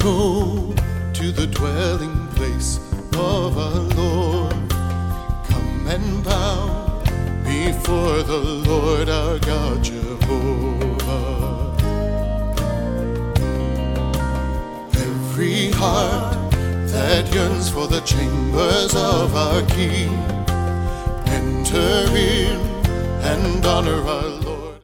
go to the dwelling place of our Lord. Come and bow before the Lord our God Jehovah. Every heart that yearns for the chambers of our King, enter in and honor our